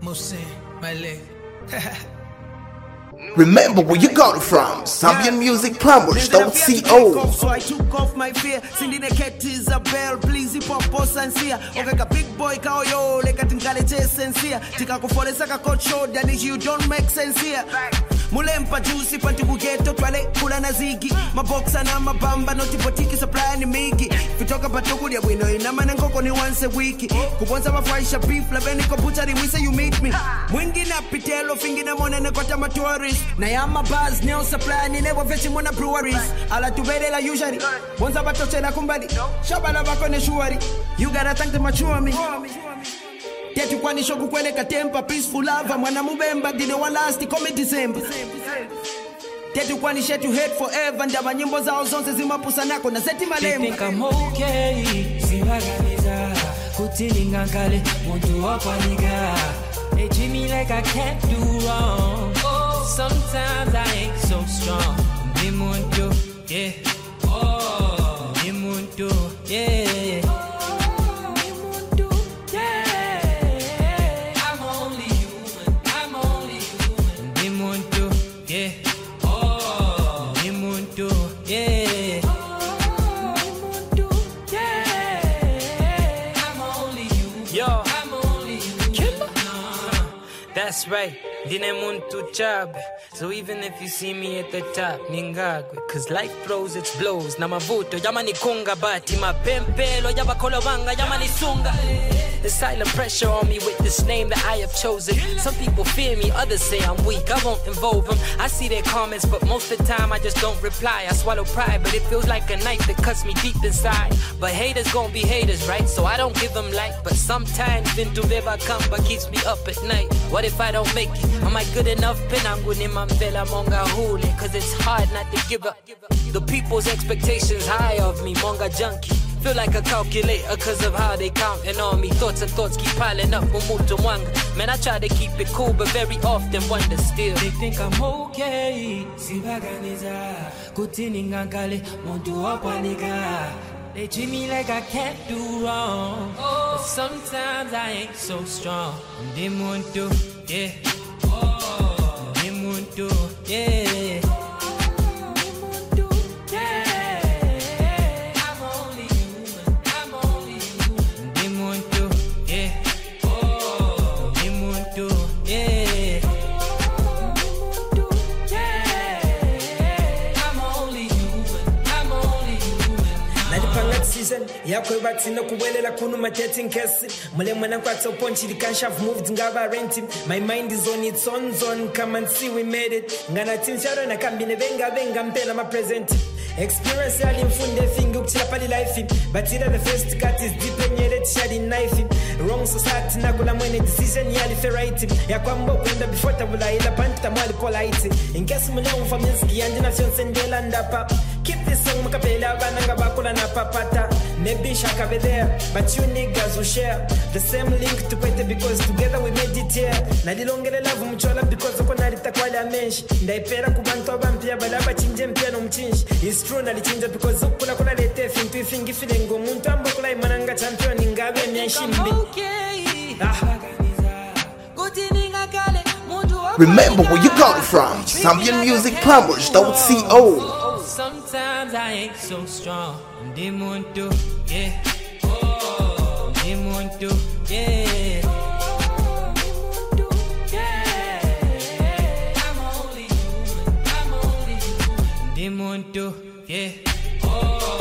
my leg. Remember where you got it from. ZambianMusicPlumbers.co. So I took off my fear. Sending the cat Isabel, please hip hop boss and see. Okay, big boy kao yo, like a tinkale sincere. Tika kufolesa ka coach show that you don't make sense here. Mulempa juicy panti bugeto twale kula na zigi. Maboxa na mabamba no tipotiki supply ni migi. Kutoka patuku ya wino inama na ngoko ni once a week. Kubonza mafaisha beef labeni ko butchery we say you meet me. Mwingi na pitelo fingi na mona na kota matourist. Na yama buzz new supply ni never vechi mona breweries. Ala tubere la usually. Bonza batoche na kumbali. Shabala bako ne shuari. You gotta thank the mature me. Tetu kwani shoku kwele katempa peaceful love mwana mubemba dine wa last come December. Tetu kwani share to hate forever ndaba nyimbo zao zonse zimapusa nako na zeti malemba. Think I'm okay, sibaganiza kutilinga kale muntu wakwaniga. They treat me like I can't do wrong. Sometimes I ain't so strong. Dimuntu, yeah. Dimuntu, yeah. That's right, dine muntu chabe. So even if you see me at the top, ningagwe. Cause life throws its blows. Na mavuto, yamani kunga bati. Mapempelo, yabakola wanga, yamani sunga. The silent pressure on me with this name that I have chosen. Some people fear me, others say I'm weak. I won't involve them. I see their comments, but most of the time I just don't reply. I swallow pride, but it feels like a knife that cuts me deep inside. But haters gon' be haters, right? So I don't give them light. But sometimes Vintu Beba Kamba keeps me up at night. What if I don't make it? Am I good enough? Penanguni Mambela Monga Hule. Cause it's hard not to give up. The people's expectations high of me, Monga Junkie. Feel like a calculator cause of how they counting on me. Thoughts and thoughts keep piling up. Man, I try to keep it cool, but very often wonder still. They think I'm okay. Sibaganiza kutininga kale muntu wakwaniga. They treat me like I can't do wrong. But sometimes I ain't so strong. Dimuntu, yeah. Dimuntu, yeah. Yakwe batsina kuwelela kunu marketing case mule mwana kwatso ponchi likanshav moved ngaba renting. My mind is on its own zone. Come and see we made it. Ngana tinsharo na kambine venga mpela ma present. Experience yali mfunde fingi ukuchila pali life. Batira the first cut is deep and yet shady knife. Wrong society na kula mwene decision yali ferrite. Yakwa mbo kwenda before tabula ila panta mwali polite. In case mule umfaminski yandi na fion sendela ndapa. Keep this song makapela bananga bakula na papata. Maybe shaka be there, but you niggas will share the same link to Kwete because together we made it here. Nalilongele love mchola because uko nalita kwa la menshi. Ndaipera kubantu abampia balaba chinje mpia no mchinshi. It's true nalichinja because ukula kula lete fintu ifingi filengo. Muntu ambo kula imananga champion ingabe miyashimbi. Remember where you got it from. ZambianMusicPlumbers.co. Sometimes I ain't so strong. Dimuntu, yeah. Dimuntu, yeah. I'm only human. Dimuntu, yeah.